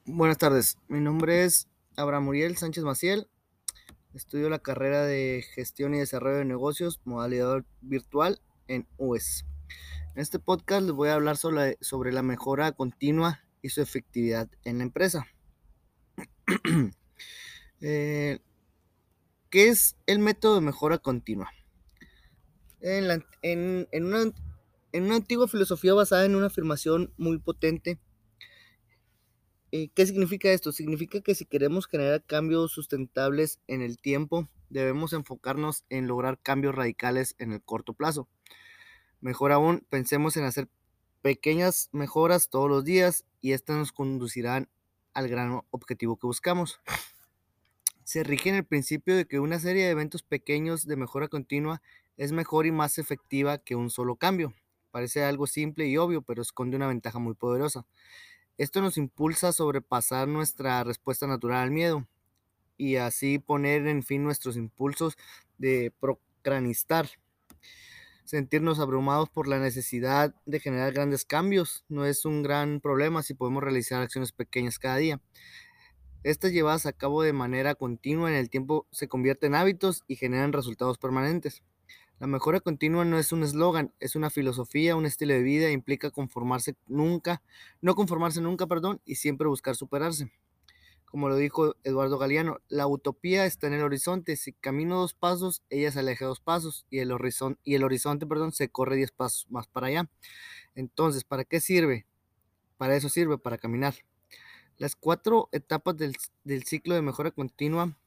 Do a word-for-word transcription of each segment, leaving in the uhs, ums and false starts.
Buenas tardes, mi nombre es Abraham Uriel Sánchez Maciel, estudio la carrera de Gestión y Desarrollo de Negocios, modalidad virtual en U E S. En este podcast les voy a hablar sobre, sobre la mejora continua y su efectividad en la empresa. Eh, ¿Qué es el método de mejora continua? En, la- en- en una, en una antigua filosofía basada en una afirmación muy potente. Eh, ¿Qué significa esto? Significa que si queremos generar cambios sustentables en el tiempo, debemos enfocarnos en lograr cambios radicales en el corto plazo. Mejor aún, pensemos en hacer pequeñas mejoras todos los días y estas nos conducirán al gran objetivo que buscamos. Se rige en el principio de que una serie de eventos pequeños de mejora continua es mejor y más efectiva que un solo cambio. Parece algo simple y obvio, pero esconde una ventaja muy poderosa. Esto nos impulsa a sobrepasar nuestra respuesta natural al miedo y así poner en fin nuestros impulsos de procranistar. Sentirnos abrumados por la necesidad de generar grandes cambios no es un gran problema si podemos realizar acciones pequeñas cada día. Estas llevadas a cabo de manera continua en el tiempo se convierten en hábitos y generan resultados permanentes. La mejora continua no es un eslogan, es una filosofía, un estilo de vida, implica conformarse nunca, no conformarse nunca, perdón, y siempre buscar superarse. Como lo dijo Eduardo Galeano, la utopía está en el horizonte. Si camino dos pasos, ella se aleja dos pasos y el horizonte, y el horizonte, perdón, se corre diez pasos más para allá. Entonces, ¿para qué sirve? Para eso sirve, para caminar. Las cuatro etapas del, del ciclo de mejora continua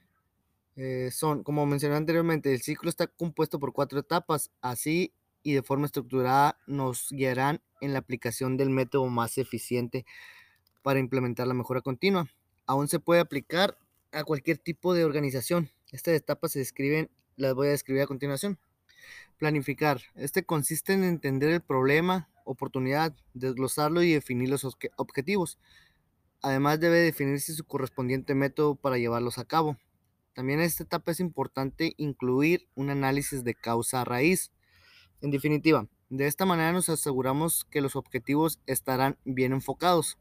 eh, son, como mencioné anteriormente, el ciclo está compuesto por cuatro etapas. Así y de forma estructurada nos guiarán en la aplicación del método más eficiente para implementar la mejora continua. Aún se puede aplicar a cualquier tipo de organización. Estas etapas se describen, las voy a describir a continuación. Planificar. Este consiste en entender el problema, oportunidad, desglosarlo y definir los objetivos. Además debe definirse su correspondiente método para llevarlos a cabo. También en esta etapa es importante incluir un análisis de causa a raíz. En definitiva, de esta manera nos aseguramos que los objetivos estarán bien enfocados.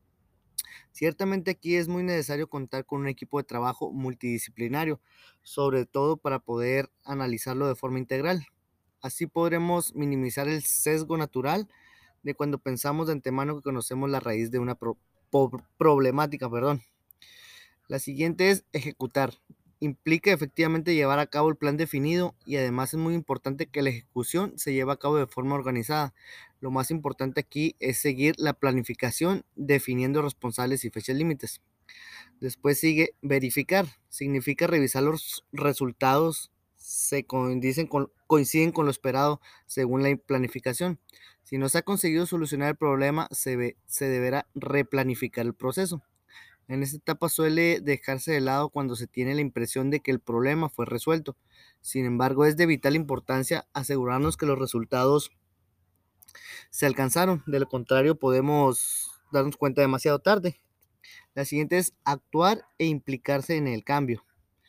Ciertamente aquí es muy necesario contar con un equipo de trabajo multidisciplinario, sobre todo para poder analizarlo de forma integral. Así podremos minimizar el sesgo natural de cuando pensamos de antemano que conocemos la raíz de una pro- po- problemática, perdón. La siguiente es ejecutar. Implica efectivamente llevar a cabo el plan definido y además es muy importante que la ejecución se lleve a cabo de forma organizada. Lo más importante aquí es seguir la planificación definiendo responsables y fechas límites. Después sigue verificar. Significa revisar los resultados se coinciden con, coinciden con lo esperado según la planificación. Si no se ha conseguido solucionar el problema, se, ve, se deberá replanificar el proceso. En esta etapa suele dejarse de lado cuando se tiene la impresión de que el problema fue resuelto. Sin embargo, es de vital importancia asegurarnos que los resultados se alcanzaron. De lo contrario, podemos darnos cuenta demasiado tarde. La siguiente es actuar e implicarse en el cambio.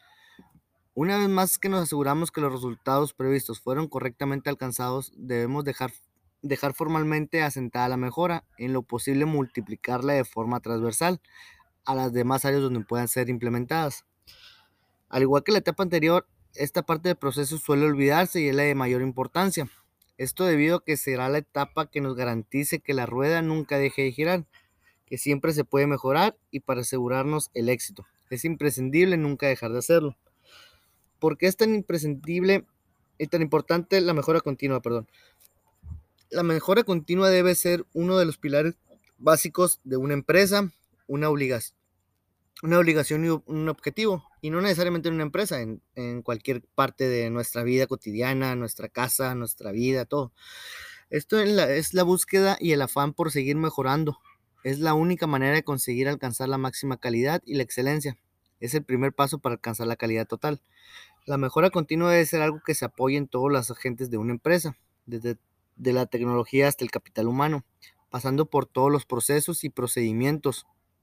Una vez más que nos aseguramos que los resultados previstos fueron correctamente alcanzados, debemos dejar, dejar formalmente asentada la mejora, en lo posible multiplicarla de forma transversal a las demás áreas donde puedan ser implementadas. Al igual que la etapa anterior, esta parte del proceso suele olvidarse y es la de mayor importancia. Esto debido a que será la etapa que nos garantice que la rueda nunca deje de girar, que siempre se puede mejorar y para asegurarnos el éxito. Es imprescindible nunca dejar de hacerlo. ¿Por qué es tan imprescindible y tan importante la mejora continua? Perdón. La mejora continua debe ser uno de los pilares básicos de una empresa, una obligación una obligación y un objetivo, y no necesariamente en una empresa, en, en cualquier parte de nuestra vida cotidiana, nuestra casa, nuestra vida, todo. Esto es la, es la búsqueda y el afán por seguir mejorando. Es la única manera de conseguir alcanzar la máxima calidad y la excelencia. Es el primer paso para alcanzar la calidad total. La mejora continua debe ser algo que se apoye en todos los agentes de una empresa, desde de la tecnología hasta el capital humano, pasando por todos los procesos y procedimientos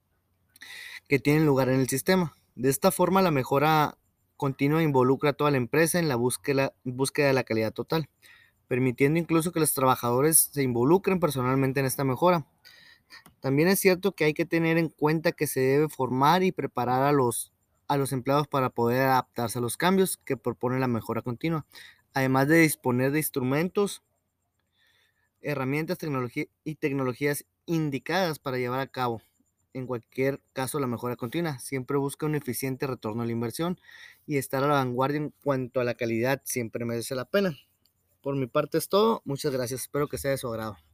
que tienen lugar en el sistema. De esta forma, la mejora continua involucra a toda la empresa en la búsqueda, búsqueda de la calidad total, permitiendo incluso que los trabajadores se involucren personalmente en esta mejora. También es cierto que hay que tener en cuenta que se debe formar y preparar a los, a los empleados para poder adaptarse a los cambios que propone la mejora continua, además de disponer de instrumentos, herramientas tecnología y tecnologías indicadas para llevar a cabo. En cualquier caso, la mejora continua siempre busca un eficiente retorno a la inversión y estar a la vanguardia en cuanto a la calidad siempre merece la pena. Por mi parte es todo. Muchas gracias. Espero que sea de su agrado.